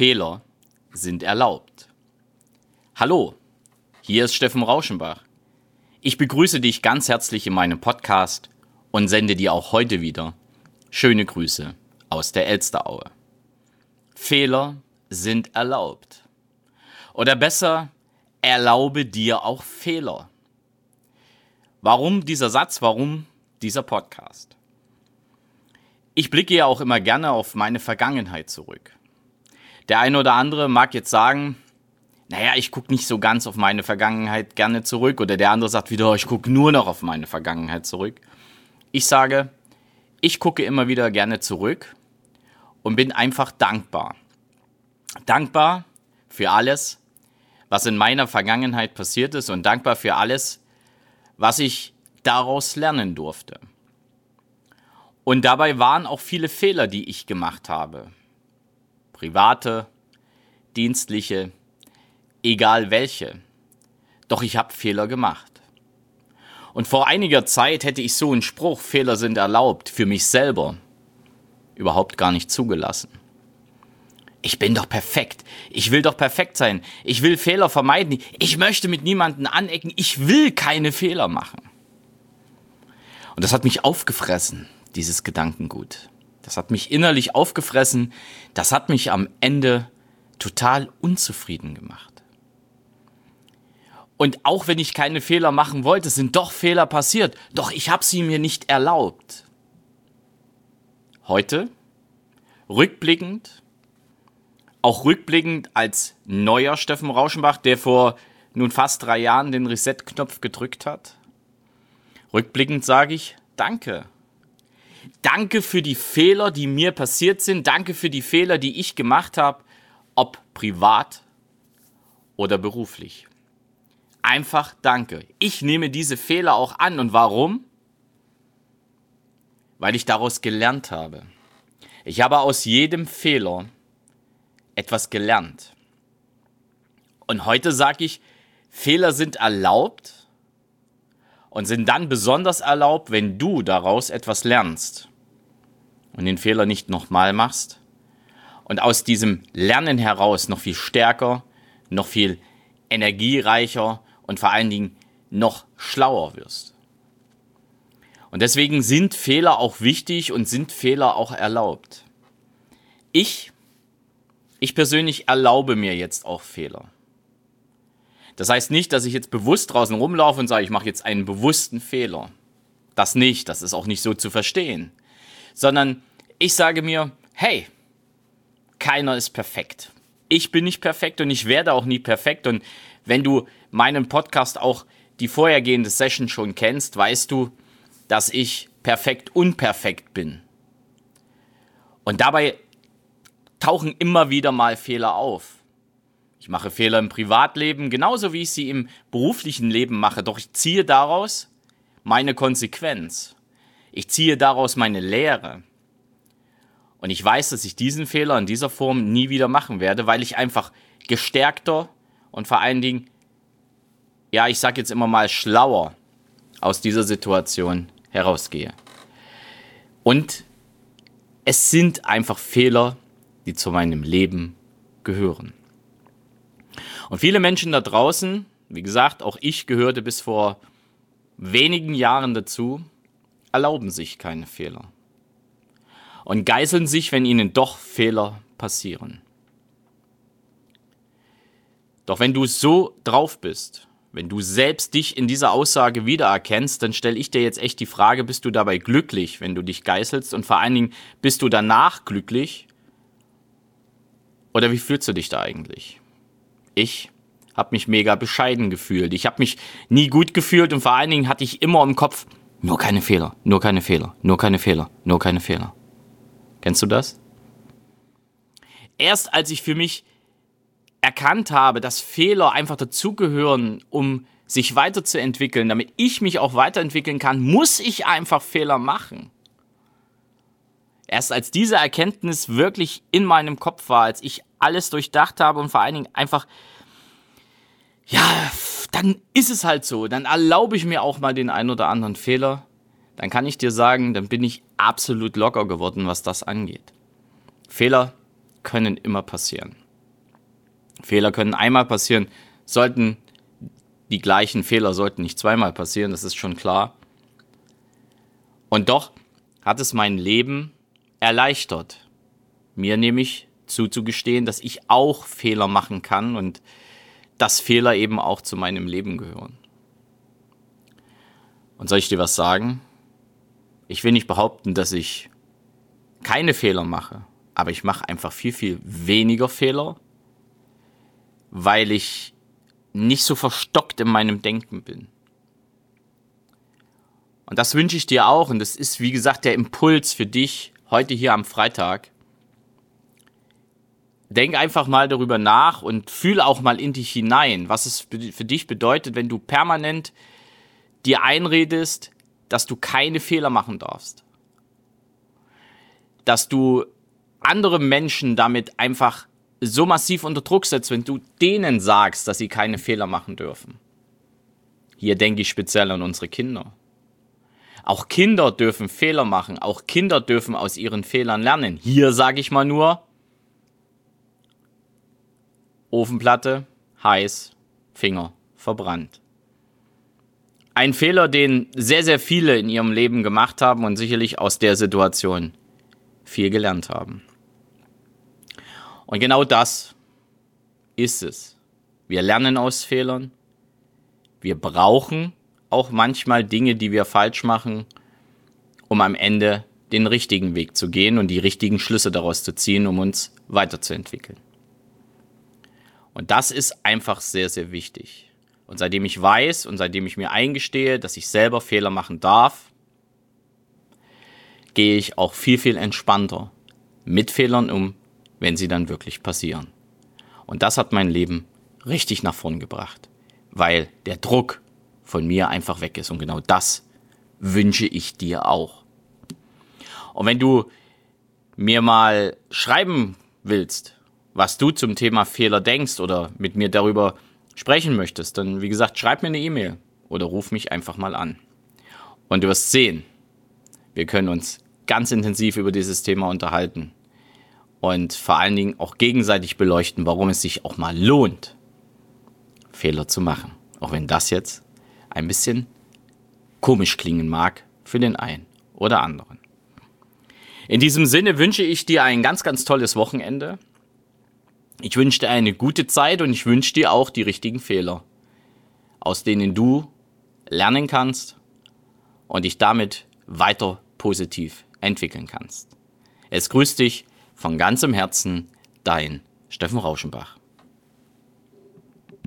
Fehler sind erlaubt. Hallo, hier ist Steffen Rauschenbach. Ich begrüße dich ganz herzlich in meinem Podcast und sende dir auch heute wieder schöne Grüße aus der Elsteraue. Fehler sind erlaubt. Oder besser, erlaube dir auch Fehler. Warum dieser Satz, warum dieser Podcast? Ich blicke ja auch immer gerne auf meine Vergangenheit zurück. Der eine oder andere mag jetzt sagen, naja, ich gucke nicht so ganz auf meine Vergangenheit gerne zurück. Oder der andere sagt wieder, ich gucke nur noch auf meine Vergangenheit zurück. Ich sage, ich gucke immer wieder gerne zurück und bin einfach dankbar. Dankbar für alles, was in meiner Vergangenheit passiert ist und dankbar für alles, was ich daraus lernen durfte. Und dabei waren auch viele Fehler, die ich gemacht habe. Private, dienstliche, egal welche. Doch ich habe Fehler gemacht. Und vor einiger Zeit hätte ich so einen Spruch, Fehler sind erlaubt, für mich selber überhaupt gar nicht zugelassen. Ich bin doch perfekt. Ich will doch perfekt sein. Ich will Fehler vermeiden. Ich möchte mit niemandem anecken. Ich will keine Fehler machen. Und das hat mich aufgefressen, dieses Gedankengut. Das hat mich innerlich aufgefressen. Das hat mich am Ende total unzufrieden gemacht. Und auch wenn ich keine Fehler machen wollte, sind doch Fehler passiert. Doch ich habe sie mir nicht erlaubt. Heute, rückblickend, auch rückblickend als neuer Steffen Rauschenbach, der vor nun fast 3 Jahren den Reset-Knopf gedrückt hat. Rückblickend sage ich, danke. Danke für die Fehler, die mir passiert sind. Danke für die Fehler, die ich gemacht habe, ob privat oder beruflich. Einfach danke. Ich nehme diese Fehler auch an. Und warum? Weil ich daraus gelernt habe. Ich habe aus jedem Fehler etwas gelernt. Und heute sage ich, Fehler sind erlaubt und sind dann besonders erlaubt, wenn du daraus etwas lernst und den Fehler nicht nochmal machst und aus diesem Lernen heraus noch viel stärker, noch viel energiereicher und vor allen Dingen noch schlauer wirst. Und deswegen sind Fehler auch wichtig und sind Fehler auch erlaubt. Ich persönlich erlaube mir jetzt auch Fehler. Das heißt nicht, dass ich jetzt bewusst draußen rumlaufe und sage, ich mache jetzt einen bewussten Fehler. Das nicht, das ist auch nicht so zu verstehen. Sondern ich sage mir, hey, keiner ist perfekt. Ich bin nicht perfekt und ich werde auch nie perfekt. Und wenn du meinen Podcast auch die vorhergehende Session schon kennst, weißt du, dass ich perfekt unperfekt bin. Und dabei tauchen immer wieder mal Fehler auf. Ich mache Fehler im Privatleben, genauso wie ich sie im beruflichen Leben mache, doch ich ziehe daraus meine Konsequenz. Ich ziehe daraus meine Lehre. Und ich weiß, dass ich diesen Fehler in dieser Form nie wieder machen werde, weil ich einfach gestärkter und vor allen Dingen, ja, ich sage jetzt immer mal schlauer aus dieser Situation herausgehe. Und es sind einfach Fehler, die zu meinem Leben gehören. Und viele Menschen da draußen, wie gesagt, auch ich gehörte bis vor wenigen Jahren dazu, erlauben sich keine Fehler. Und geißeln sich, wenn ihnen doch Fehler passieren. Doch wenn du so drauf bist, wenn du selbst dich in dieser Aussage wiedererkennst, dann stelle ich dir jetzt echt die Frage, bist du dabei glücklich, wenn du dich geißelst? Und vor allen Dingen, bist du danach glücklich? Oder wie fühlst du dich da eigentlich? Ich habe mich mega bescheiden gefühlt. Ich habe mich nie gut gefühlt und vor allen Dingen hatte ich immer im Kopf, nur keine Fehler, nur keine Fehler, nur keine Fehler, nur keine Fehler. Kennst du das? Erst als ich für mich erkannt habe, dass Fehler einfach dazugehören, um sich weiterzuentwickeln, damit ich mich auch weiterentwickeln kann, muss ich einfach Fehler machen. Erst als diese Erkenntnis wirklich in meinem Kopf war, als ich alles durchdacht habe und vor allen Dingen einfach, ja, dann ist es halt so. Dann erlaube ich mir auch mal den einen oder anderen Fehler. Dann kann ich dir sagen, dann bin ich absolut locker geworden, was das angeht. Fehler können immer passieren. Fehler können einmal passieren, die gleichen Fehler sollten nicht zweimal passieren, das ist schon klar. Und doch hat es mein Leben erleichtert, mir nämlich zuzugestehen, dass ich auch Fehler machen kann und dass Fehler eben auch zu meinem Leben gehören. Und soll ich dir was sagen? Ich will nicht behaupten, dass ich keine Fehler mache, aber ich mache einfach viel, viel weniger Fehler, weil ich nicht so verstockt in meinem Denken bin. Und das wünsche ich dir auch und das ist, wie gesagt, der Impuls für dich heute hier am Freitag. Denk einfach mal darüber nach und fühl auch mal in dich hinein, was es für dich bedeutet, wenn du permanent dir einredest, dass du keine Fehler machen darfst. Dass du andere Menschen damit einfach so massiv unter Druck setzt, wenn du denen sagst, dass sie keine Fehler machen dürfen. Hier denke ich speziell an unsere Kinder. Auch Kinder dürfen Fehler machen, auch Kinder dürfen aus ihren Fehlern lernen. Hier sage ich mal nur, Ofenplatte, heiß, Finger verbrannt. Ein Fehler, den sehr, sehr viele in ihrem Leben gemacht haben und sicherlich aus der Situation viel gelernt haben. Und genau das ist es. Wir lernen aus Fehlern. Wir brauchen auch manchmal Dinge, die wir falsch machen, um am Ende den richtigen Weg zu gehen und die richtigen Schlüsse daraus zu ziehen, um uns weiterzuentwickeln. Und das ist einfach sehr, sehr wichtig. Und seitdem ich weiß und seitdem ich mir eingestehe, dass ich selber Fehler machen darf, gehe ich auch viel, viel entspannter mit Fehlern um, wenn sie dann wirklich passieren. Und das hat mein Leben richtig nach vorn gebracht, weil der Druck von mir einfach weg ist. Und genau das wünsche ich dir auch. Und wenn du mir mal schreiben willst, was du zum Thema Fehler denkst oder mit mir darüber sprechen möchtest, dann, wie gesagt, schreib mir eine E-Mail oder ruf mich einfach mal an. Und du wirst sehen, wir können uns ganz intensiv über dieses Thema unterhalten und vor allen Dingen auch gegenseitig beleuchten, warum es sich auch mal lohnt, Fehler zu machen. Auch wenn das jetzt ein bisschen komisch klingen mag für den einen oder anderen. In diesem Sinne wünsche ich dir ein ganz, ganz tolles Wochenende. Ich wünsche dir eine gute Zeit und ich wünsche dir auch die richtigen Fehler, aus denen du lernen kannst und dich damit weiter positiv entwickeln kannst. Es grüßt dich von ganzem Herzen, dein Steffen Rauschenbach.